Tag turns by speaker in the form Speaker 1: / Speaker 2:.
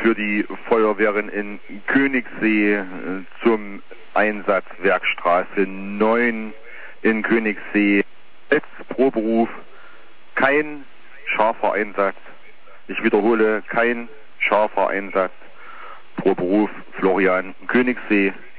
Speaker 1: für die Feuerwehren in Königssee zum Einsatz Werkstraße 9 in Königssee. Jetzt pro Beruf kein scharfer Einsatz. Ich wiederhole, kein scharfer Einsatz pro Beruf. Florian, Königssee.